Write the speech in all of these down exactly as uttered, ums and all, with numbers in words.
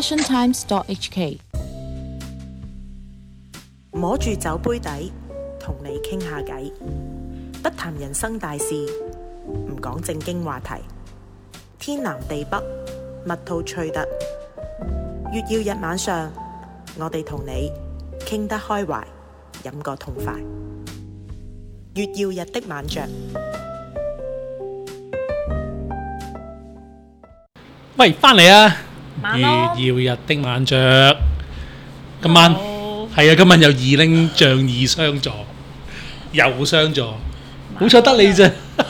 fashion times dot h k。 摸住酒杯底，同你傾下偈，不談人生大事，唔講正經話題，天南地北，蜜吐趣特。月曜日晚上，我哋同你傾得開懷，飲個痛快。月曜日的晚酌。 喂，翻嚟啊！ 晚咯月曜日的晚酌，今晚係啊，今晚有二拎仗義相助，又相助，好彩得你啫。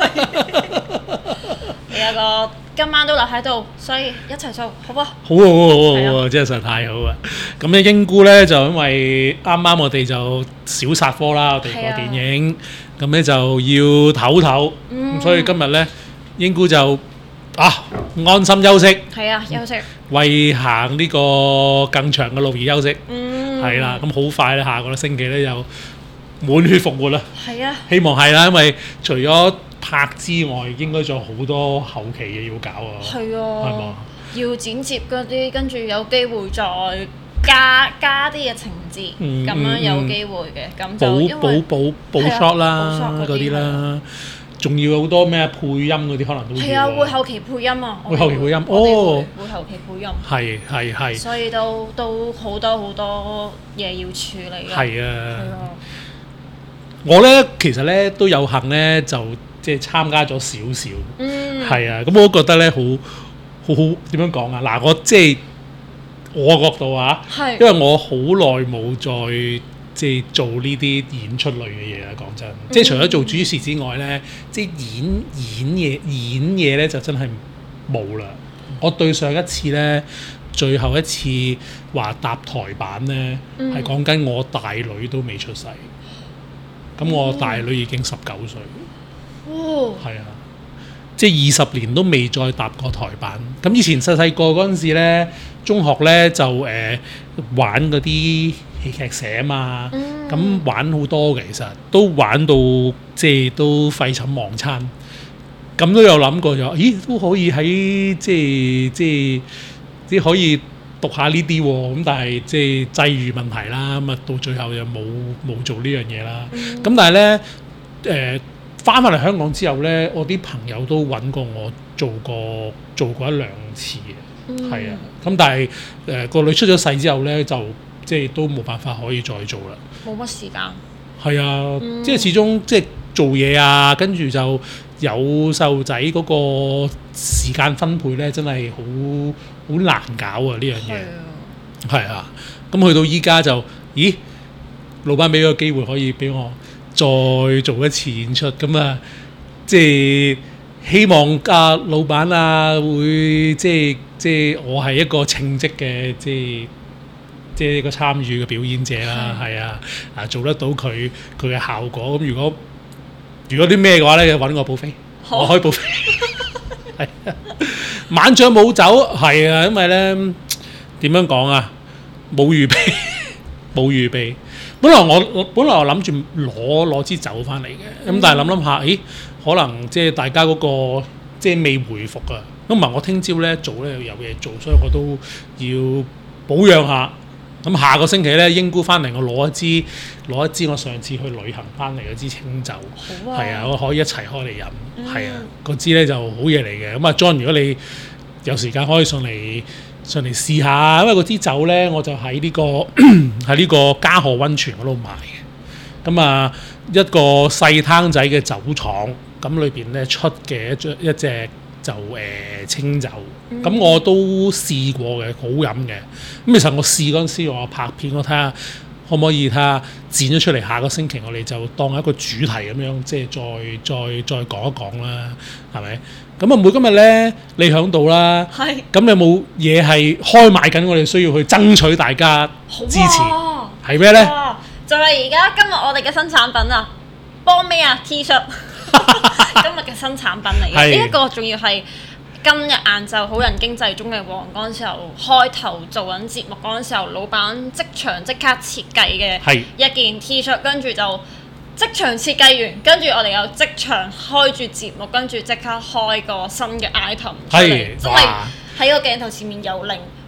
你有個今晚都留喺度，所以一齊做好啊！ 好啊，好啊，好啊， 係啊好啊，真係實在太好啊！咁咧，英姑咧就因為啱啱我哋就小殺科啦，我哋個係啊電影，咁咧就要唞唞，咁所以今日咧英姑就啊安心休息， 係啊，休息。 為行呢個更長嘅路而休息。 嗯， 係啦，咁好快咧，下個星期咧就滿血復活啦。 係啊， 希望係啦，因為除咗拍之外，應該仲有好多後期嘅要搞啊。 係係嘛啊，要剪接嗰啲，跟住有機會再加加啲嘅情節， 嗯咁樣有機會嘅，咁就因補為補補補係啊 shot 啦， 補 shot 嗰啲啦，仲要好多咩配音嗰啲可能都係啊， 要會後期配音啊， 會後期配音我哋會哦會後期配音， 係係係所以都都好多好多嘢要處理嘅。 係係啊！ 啊， 我咧其實咧都有幸咧，就即係參加咗少少。 嗯， 係啊，咁我都覺得咧好好好點樣講啊？嗱，我即係我角度啊， 係因為我好耐冇再即係做呢啲演出類嘅嘢啦。講真，即係除咗做主持之外咧，即係演演嘢演嘢咧就真係冇啦。我對上一次咧，最後一次話搭台板咧， 嗯係講緊我大女都未出世，咁我大女已經十九歲。 哦， 係啊，即係二十年都未再搭過台板。咁以前細細個嗰陣時咧，中學咧就誒、呃、玩嗰啲戲劇社啊嘛，咁、 嗯玩好多嘅，其實都玩到即係都廢寢忘餐。咁都有諗過咗，咦都可以喺即係即係即係可以讀下呢啲喎。咁但係即係際遇問題啦，咁啊到最後又冇冇做呢樣嘢啦。咁、但係咧誒。翻返嚟香港之後咧，我啲朋友都揾過我做過做過一兩次嘅，係、啊。咁但係誒個女出咗世之後咧，就即係都冇辦法可以再做啦。 冇乜時間。 係啊， 嗯即係始終即係做嘢啊，跟住就有細路仔嗰個時間分配咧，真係好好難搞啊！呢樣嘢係啊。咁去到依家就，咦？老闆俾個機會可以俾我。再做一次演出咁啊，即係希望啊老闆啊會即係即係我係一個稱職嘅即係即係一個參與嘅表演者啦，係啊啊做得到佢佢嘅效果咁。如果如果啲咩嘅話咧，揾我報飛，我開報飛。係啊，晚上冇走係啊，因為咧點樣講啊，冇預備冇預備。本來我本來我諗住攞攞支酒翻嚟嘅，咁但係諗諗下，咦？可能即係大家嗰個即係未回復啊。咁唔係我聽朝咧做咧有嘢做，所以我都要保養下。咁下個星期咧，英姑翻嚟，我攞一支攞一支我上次去旅行翻嚟嗰支清酒， 好啊係啊，我可以一齊開嚟飲，係、 嗯啊，嗰支咧就好嘢嚟嘅。咁啊，John，如果你有時間可以上嚟。上嚟試下，因為嗰支酒咧，我就喺呢、個喺呢個嘉禾溫泉嗰度買嘅。咁啊，一個細攤仔嘅酒廠，咁裏邊咧出嘅一隻一隻就誒、呃、清酒。咁、嗯、我都試過嘅，好飲嘅。咁其實我試嗰陣時，我拍片，我睇下可唔可以睇下剪咗出嚟。下個星期我哋就當一個主題咁樣，即係再再再講一講啦，係咪？咁啊，每今日咧，你響度啦， 係。 咁你有冇嘢係開賣緊？我哋需要去爭取大家支持，係咩咧？ 就係而家今日我哋嘅新產品啊，幫咩啊 T 恤，今日嘅新產品嚟嘅。呢一個仲要係今日晏晝好人經濟中嘅黃嗰陣時候，開頭做緊節目嗰陣時候，老闆即場即刻設計嘅一件 T 恤，跟住就。即場設計完，跟住我哋又即場開住節目，跟住即刻開個新嘅 item 出嚟，真係喺個鏡頭前面由零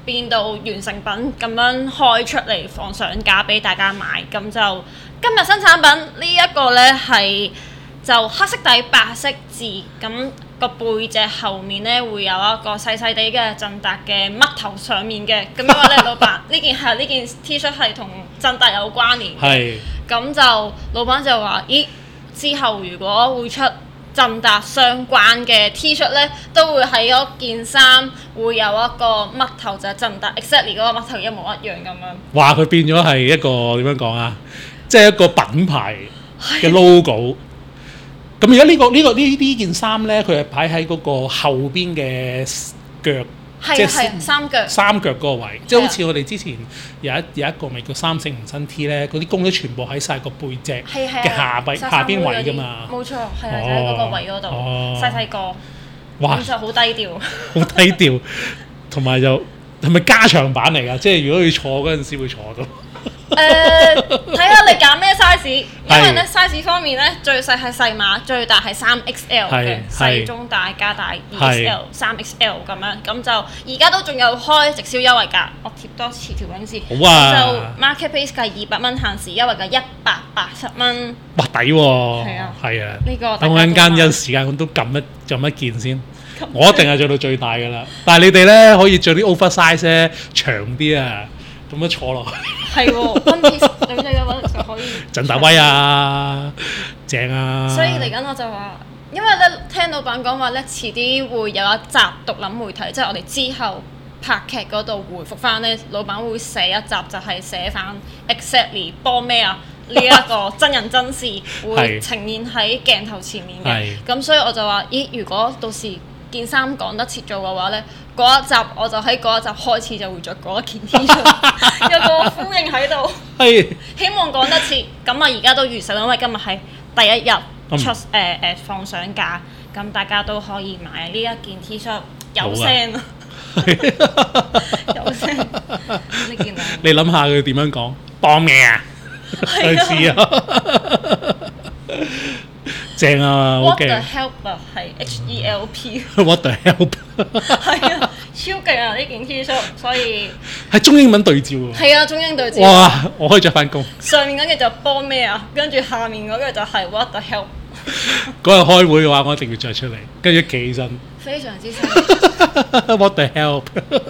變到完成品咁樣開出嚟放上架俾大家買。咁就今日新產品呢一個呢，係就黑色底白色字，咁個背脊後面呢，會有一個細細地嘅振達嘅嘜頭上面嘅。咁因為咧老闆呢件係呢件 T 恤係同振達有關聯嘅，咁就老闆就話：咦，之後如果會出振達相關嘅 T 恤咧，都會喺嗰件衫會有一個嘜頭，就係振達 exactly 嗰個嘜頭一模一樣咁樣。話佢變咗係一個點樣講啊？即係一個品牌嘅 logo。咁而家呢個呢、呢個呢呢件衫咧，佢係擺喺嗰個後邊嘅腳。 係啊係啊，三腳三腳嗰個位，即係好似我哋之前有一有一個咪叫三性唔身 T 咧，嗰啲工都全部喺晒個背脊嘅下邊下邊位㗎嘛。 冇錯，係啊，就喺嗰個位嗰度，細細個， 哇， 咁就好低調。 好低調，同埋就係咪加長版嚟㗎？即係如果要坐嗰陣時會坐到。 誒，睇下你揀咩 size，因為咧 size 方面咧最細係細碼，最大係三 X L 嘅，細中大加大二 X L、三 X L 咁樣，咁就而家都仲有開直銷優惠價，我貼多次條 link 先。 好啊！ 就 marketplace 計二百蚊，限時優惠價一百八十蚊。 哇，抵喎！ 係啊， 係啊， 呢個等我陣間有時間我都撳一撳一件先。我一定係做到最大㗎啦，但係你哋咧可以着啲 oversize 咧長啲啊，咁樣坐落去。 係喎，one piece 女仔嘅話就可以。 振達威啊，正啊！ 所以嚟緊我就話，因為咧聽老闆講話咧，遲啲會有一集獨立媒體，即係我哋之後拍劇嗰度回覆翻咧，老闆會寫一集就係寫翻 exactly 幫咩啊呢一個真人真事會呈現喺鏡頭前面嘅。咁所以我就話，咦，如果到時件衫趕得切做嘅話咧，嗰一集我就喺嗰一集開始就會着嗰一件 T 恤，有個呼應喺度。係，希望趕得切。咁啊，而家都預售，因為今日係第一日出誒誒、嗯呃、放上架，咁大家都可以買呢一件 T 恤，有聲啊，有聲。呢件啊，你諗下佢點樣講？幫咩啊？類似啊。正啊 ！What the ，OK。 help 啊，係 H E L P。 What the help？ 係啊，超勁啊！呢件 T 恤，所以係中英文對照喎。 係啊，中英對照。 哇！我可以着翻工。上面嗰句就幫咩啊？跟住下面嗰句就係 What the help。 嗰日開會嘅話，我一定要着出嚟，跟住企起身。 非常之犀利。 What the help？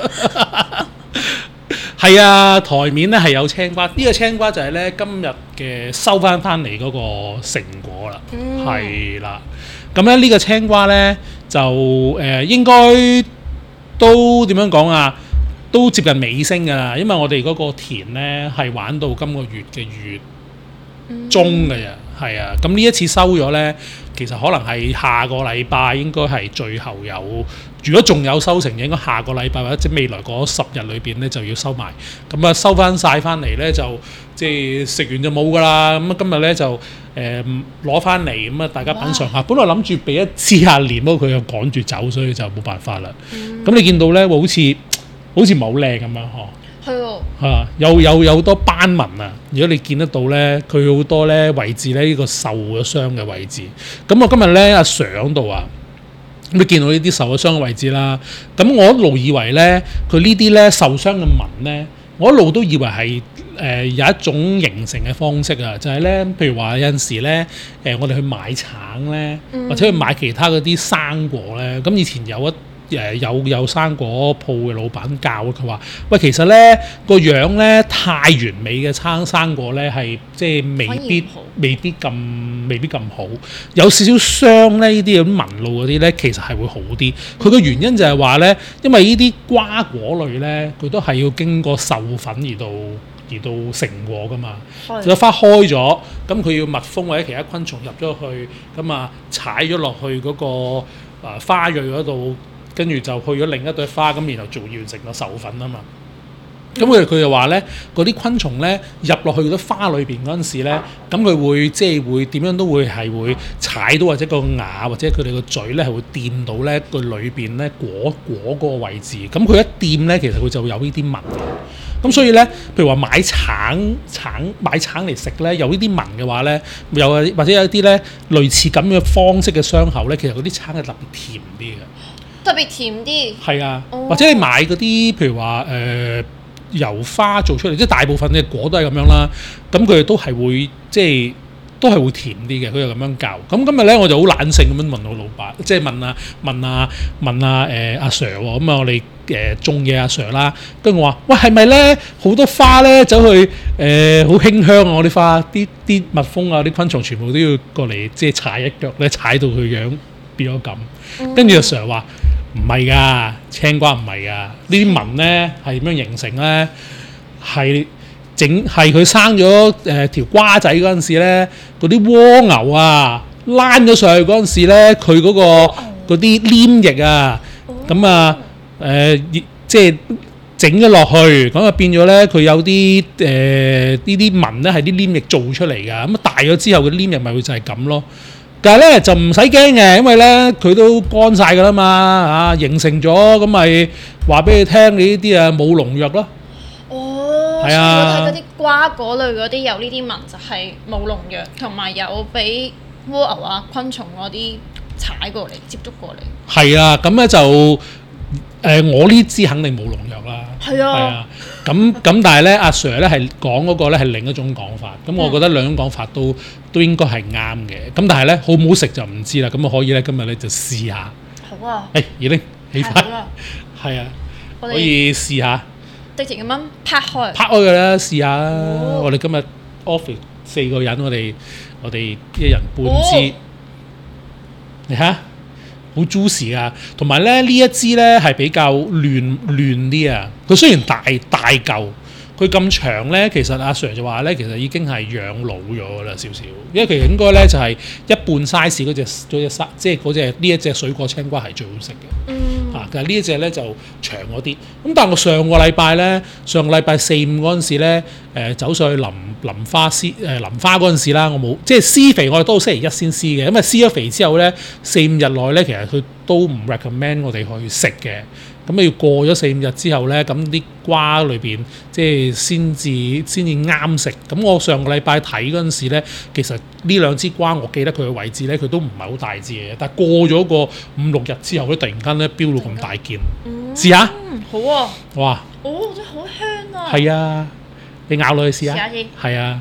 係啊，台面咧係有青瓜，呢、呢個青瓜就係咧今日嘅收翻翻嚟嗰個成果啦，係啦、嗯。咁咧呢個青瓜咧就誒、呃、應該都點樣講啊？都接近尾聲㗎啦，因為我哋嗰個田咧係玩到今個月嘅月中嘅啫，係啊、嗯。咁呢一次收咗咧，其實可能係下個禮拜應該係最後有。如果仲有收成，應該下個禮拜或者未來嗰十日裏邊咧就要收埋。咁啊收翻晒翻嚟咧就即係食完就冇㗎啦。咁啊今日咧就誒攞翻嚟，咁、呃、啊大家品嚐下。本來諗住俾一支下年，不過佢又趕住走，所以就冇辦法啦。咁、嗯、你見到咧，好似好似冇靚咁樣嗬。係喎。嚇，有有有好多斑紋啊！如果你見得到咧，佢好多咧位置咧呢、呢個受咗傷嘅位置。咁我今日咧阿 Sir 度啊。咁你見到呢啲受咗傷嘅位置啦，咁我一路以為咧，佢呢啲咧受傷嘅紋咧，我一路都以為係誒、呃、有一種形成嘅方式啊，就係、是、咧，譬如話有陣時咧，誒、呃、我哋去買橙咧，或者去買其他嗰啲生果咧，咁以前有一誒、呃、有有生果鋪嘅老闆教佢話：喂，其實咧個樣咧太完美嘅生生果咧係即係未必未必咁未必咁好，有少少傷咧呢啲咁紋路嗰啲咧，其實係會好啲。佢個原因就係話咧，因為呢啲瓜果類咧，佢都係要經過授粉而到而到成果噶嘛。個花開咗，咁佢要蜜蜂或者其他昆蟲入咗去，咁啊踩咗落去嗰、那個、呃、花蕊嗰度。跟住就去咗另一朵花，咁然後做完成個授粉啊嘛。咁佢佢就話咧，嗰啲昆蟲咧入落去嗰啲花裏邊嗰陣時咧，咁佢會即係會點樣都會係會踩到或者個牙或者佢哋個嘴咧係會掂到咧個裏邊咧果果嗰個位置。咁佢一掂咧，其實佢就會有呢啲紋嘅。咁所以咧，譬如話買橙橙買橙嚟食咧，有呢啲紋嘅話咧，有或者有一啲咧類似咁嘅方式嘅傷口咧，其實嗰啲橙係特別甜啲嘅。 特別甜啲。 係啊， 哦或者你買嗰啲譬如話誒、呃、油花做出嚟，即係大部分嘅果都係咁樣啦。咁佢哋都係會即係都係會甜啲嘅，佢又咁樣教。咁今日咧我就好懶性咁樣問我老闆，即係問啊問啊問啊誒阿 Sir 喎。咁啊我哋誒種嘢阿 Sir 啦，跟住我話喂係咪咧好多花咧走去誒好馨香啊！我啲花啲啲蜜蜂啊啲昆蟲全部都要過嚟即係踩一腳咧，踩到佢樣變咗咁。跟住阿 Sir 話唔係㗎，青瓜唔係㗎，呢啲紋咧係點樣形成咧？係整係佢生咗誒、呃、條瓜仔嗰陣時咧，嗰啲蝸牛啊躝咗上去嗰陣時咧，佢嗰、個嗰啲黏液啊，咁啊誒即係整咗落去，咁啊變咗咧佢有啲誒呢啲紋咧係啲黏液做出嚟㗎，咁啊大咗之後嘅黏液咪會就係咁咯。但係咧就唔使驚嘅，因為咧佢都乾晒㗎啦嘛，啊形成咗咁咪話俾你聽，你呢啲啊冇農藥咯。 哦， 係啊所以如果睇嗰啲瓜果類嗰啲有呢啲紋就係冇農藥，同埋有俾蝸牛啊、昆蟲嗰啲踩過嚟、接觸過嚟。 係啊，咁咧就誒、呃、我呢支肯定冇農藥啦。 係啊， 係啊，咁咁但係咧阿 Sir 咧係講嗰個咧係另一種講法，咁我覺得兩種講法都都應該係啱嘅。咁但係咧好唔好食就唔知啦。咁啊可以咧今日咧就試下。 好啊。 誒，已經起係翻好啦， 係啊， 我哋可以試下直接咁樣拍開。 拍開佢啦，試下啦。 哦我哋今日 office 四個人，我哋我哋一人半支， 哦你睇下好 juicy 啊！同埋咧呢一支咧係比較嫩嫩啲啊。佢雖然大大嚿，佢咁長咧，其實阿 Sir 就話咧，其實已經係養老咗㗎啦少少，因為其實應該咧就係一半 size 嗰隻嗰隻沙，即係嗰隻呢一隻水果青瓜係最好食嘅。 嗯。 啊，但係呢一隻咧就長嗰啲。咁但係我上個禮拜咧，上個禮拜四五嗰陣時咧，誒、呃、走上去淋淋花施誒、呃、淋花嗰陣時啦，我冇即係施肥，我哋都星期一先施嘅。咁啊施咗肥之後咧，四五日內咧，其實佢都唔 recommend 我哋去食嘅。咁要過咗四五日之後咧，咁啲瓜裏邊即係先至先至啱食。咁我上個禮拜睇嗰陣時咧，其實呢兩支瓜我記得佢嘅位置咧，佢都唔係好大支嘅。但係過咗個五六日之後咧，突然間咧飆到咁大件， 嗯、 試下。 嗯，好啊。 哇！ 哦，真係好香啊。 係啊，你咬落去試下。 試下先。 係啊。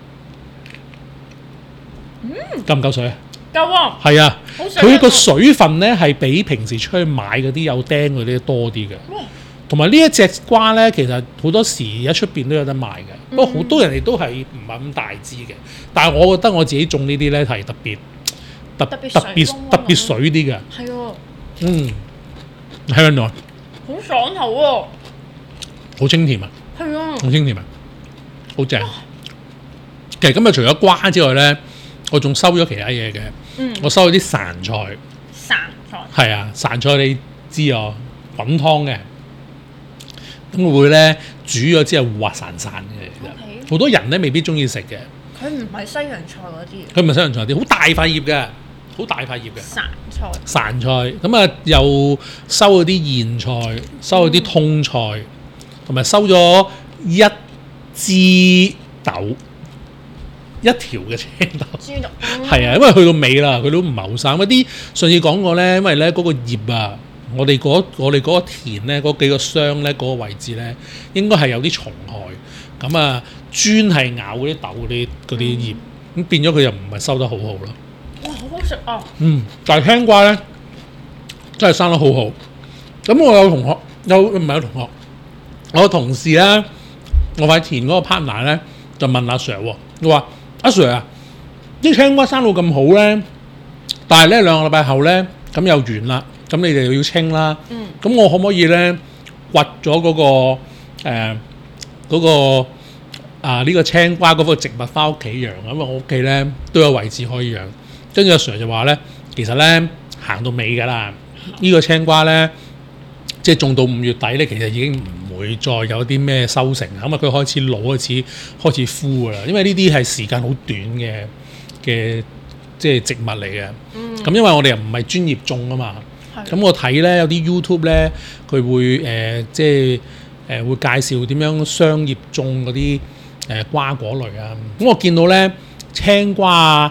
嗯。 夠唔夠水啊？ 夠啊。 係啊。 好水佢個水分咧係比平時出去買嗰啲有釘嗰啲多啲嘅。同埋呢一隻瓜咧，其實好多時喺出邊都有得賣嘅。不過好多人哋都係唔係咁大支嘅。但係我覺得我自己種呢啲咧係特別特特別特別水溫溫特別水啲嘅。 係喎。 嗯，香內好爽口喎。 好清甜啊！ 係啊。 好清甜啊！好正。其實今日除咗瓜之外咧，我仲收咗其他嘢嘅。 嗯。 我收咗啲潺菜。 潺菜。 係啊，潺菜你知啊，滾湯嘅。咁會咧煮咗之後滑潺潺嘅，其實好多人咧未必中意食嘅。 佢唔係西洋菜嗰啲。 佢唔係西洋菜啲，好大塊葉嘅，好大塊葉嘅。 潺菜。 潺菜咁啊，又收咗啲莧菜，收咗啲通菜，同埋收咗一支豆，一條嘅青豆。 豬肉。 係啊，因為去到尾啦，佢都唔係好生。嗰啲上次講過咧，因為咧嗰個葉啊。我哋嗰我哋嗰個田咧，嗰幾個箱咧，嗰個位置咧，應該係有啲蟲害，咁啊專係咬嗰啲豆嗰啲嗰啲葉，咁變咗佢又唔係收得好好咯。 哇，好好食啊！ 嗯，但係青瓜咧真係生得好好。咁我有同學有唔係有同學，我有同事咧，我塊田嗰個 partner 咧就問阿 Sir 喎，佢話阿 Sir 啊，啲青瓜生到咁好咧，但係咧兩個禮拜後咧咁又完啦。咁你哋又要清啦，咁、嗯、我可唔可以咧掘咗嗰個誒嗰、呃嗰個啊呢、呢個青瓜嗰個植物翻屋企養？因為我屋企咧都有位置可以養。跟住阿 Sir 就話咧，其實咧行到尾㗎啦，呢、呢個青瓜咧即係種到五月底咧，其實已經唔會再有啲咩收成，咁啊佢開始老開始開始枯㗎啦，因為呢啲係時間好短嘅嘅即係植物嚟嘅。咁、嗯、因為我哋又唔係專業種啊嘛。咁我睇咧有啲 YouTube 咧，佢會誒、呃、即係誒、呃、會介紹點樣商業種嗰啲誒瓜果類啊。咁我見到咧青瓜啊、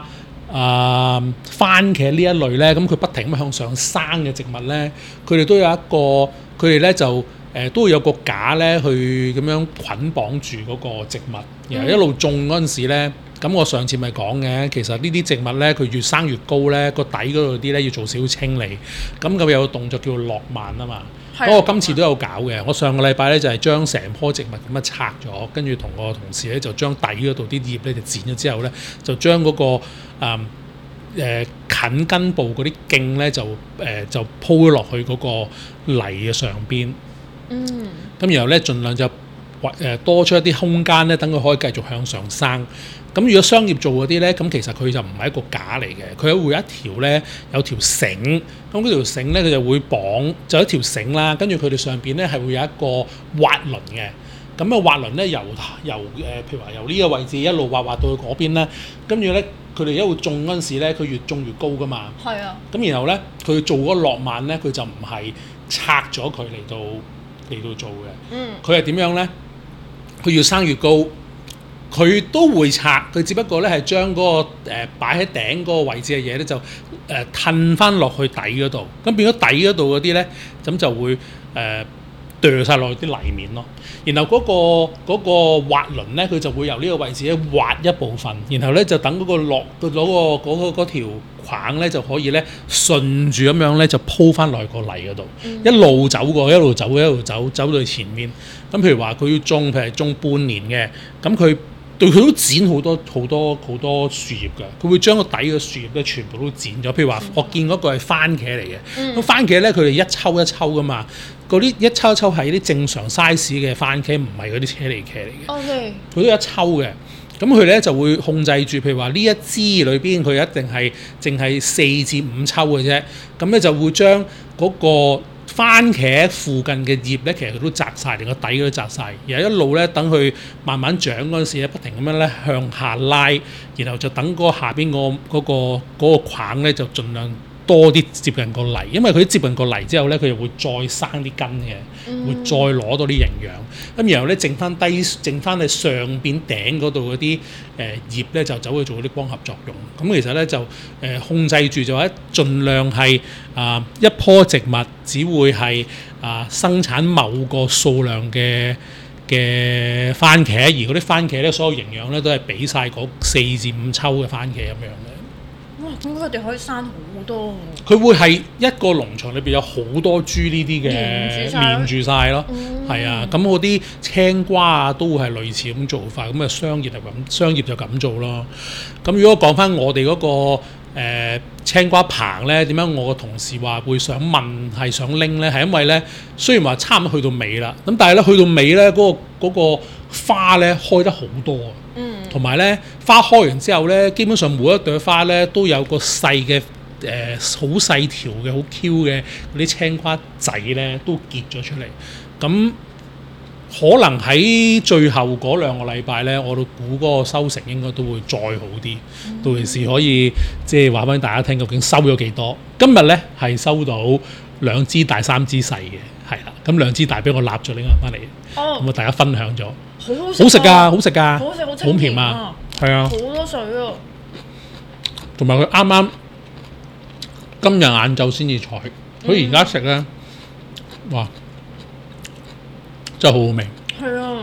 啊、番茄呢一類咧，咁佢不停咁向上生嘅植物咧，佢哋都有一個，佢哋咧就誒、呃、都會有個架咧去咁樣捆綁住嗰個植物，然後一路種嗰陣時咧。咁我上次咪講嘅，其實呢啲植物咧，佢越生越高咧，個底嗰度啲咧要做少少清理。咁咁有個動作叫做落蔓啊嘛。咁我今次都有搞嘅。我上個禮拜咧就係將成棵植物咁樣拆咗，跟住同個同事咧就將底嗰度啲葉咧就剪咗之後咧，就將嗰、嗰個誒、嗯呃、近根部嗰啲莖咧就誒、呃、就鋪咗落去嗰個泥嘅上邊。 嗯。 咁然後咧，盡量就誒多出一啲空間咧，等佢可以繼續向上生。咁如果商業做嗰啲咧，咁其實佢就唔係一個架嚟嘅，佢會有一條咧有條繩，咁嗰條繩咧佢就會綁就一條繩啦，跟住佢哋上邊咧係會有一個滑輪嘅，咁啊滑輪咧由由誒、呃、譬如話由呢個位置一路滑滑到去嗰邊啦，跟住咧佢哋一路種嗰陣時咧，佢越種越高噶嘛， 係啊， 咁然後咧佢做嗰個落蔓咧，佢就唔係拆咗佢嚟到嚟到做嘅， 嗯， 佢係點樣咧？佢越生越高。佢都會拆，佢只不過咧係將嗰個誒擺喺頂嗰個位置嘅嘢咧就誒褪翻落去底嗰度，咁變咗底嗰度嗰啲咧，咁就會誒墮晒落去啲泥面咯。然後嗰、嗰個嗰、嗰個滑輪咧，佢就會由呢個位置咧滑一部分，然後咧就等嗰個落嗰、嗰個嗰、嗰個嗰條框咧就可以咧順住咁樣咧就鋪翻落去個泥嗰度，嗯、一路走過，一路走，一路走，走到去前面。咁譬如話佢要種，譬如種半年嘅，咁佢。對佢都剪好多好多好多樹葉㗎，佢會將個底嘅樹葉咧全部都剪咗。譬如話，我見嗰個係番茄嚟嘅，咁、嗯、番茄咧佢哋一抽一抽㗎嘛，嗰啲一抽一抽係啲正常 size 嘅番茄，唔係嗰啲車厘茄嚟嘅。 OK， 佢都一抽嘅，咁佢咧就會控制住，譬如話呢一支裏邊佢一定係淨係四至五抽嘅啫，咁咧就會將嗰、嗰個。番茄附近嘅葉咧，其實佢都摘晒，連個底都摘晒。然後一路咧等佢慢慢長嗰陣時咧，不停咁樣咧向下拉，然後就等嗰下邊、嗰個嗰、嗰個嗰、嗰個框咧就盡量多啲接近個泥，因為佢接近個泥之後咧，佢就會再生啲根嘅，嗯、會再攞到啲營養。咁然後咧剩翻低，剩翻喺上邊頂嗰度嗰啲誒葉咧，就走去做啲光合作用。咁其實咧就誒、呃、控制住就話，盡量係啊、呃、一棵植物只會係啊、呃、生產某個數量嘅嘅番茄，而嗰啲番茄咧所有營養咧都係俾晒嗰四至五抽嘅番茄咁樣嘅。 哇！咁佢哋可以生好多喎。 佢會係一個農場裏邊有好多株呢啲嘅連住晒咯，係、嗯、啊，咁嗰啲青瓜啊都會係類似咁做法，咁啊商業就咁，商業就咁做咯。咁如果講翻我哋嗰、嗰個、呃、青瓜棚咧，點解我個同事話會想問係想拎咧？係因為咧，雖然話差唔多去到尾啦，咁但係咧去到尾咧嗰個嗰個花咧開得好多啊！同埋咧，花開完之後咧，基本上每一朵花咧都有個細嘅誒好細條嘅好 Q 嘅嗰啲青瓜仔咧，都結咗出嚟。咁可能喺最後嗰兩個禮拜咧，我都估嗰個收成應該都會再好啲，嗯、到時可以即係話俾大家聽究竟收咗幾多。今日咧係收到兩支大三支細嘅，係啦。咁兩支大俾我立咗拎翻嚟，咁啊、哦、大家分享咗。好食㗎，好食㗎， 好食好好甜啊，係啊， 好多水啊， 同埋佢啱啱今日晏晝先至採，佢而家食咧，哇，真係好好味。 係啊，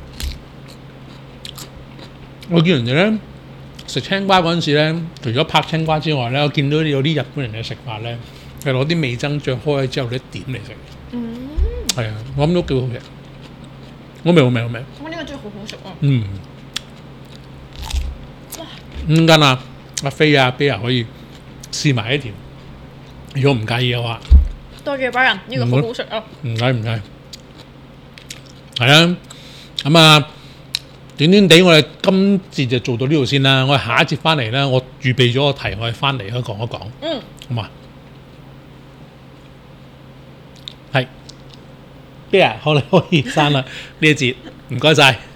我見人哋咧食青瓜嗰陣時咧，除咗拍青瓜之外咧，我見到有啲日本人嘅食法咧，係攞啲味噌醬開咗之後咧點嚟食。嗯，係啊，我諗都幾好食。好味好味好味！ 我呢個真係好好食啊！ 嗯， 哇！ 咁間啊，阿飛啊、啤啊可以試埋一條，如果唔介意嘅話。 多謝班人，呢、這個好好食啊！ 唔該唔該，係啊，咁啊，短短地我哋今節就做到呢度先啦。我哋下一節翻嚟咧，我預備咗個題，我哋翻嚟可以講一講。嗯，好嘛？係。啤啊，可能可以刪啦呢一節，唔該晒。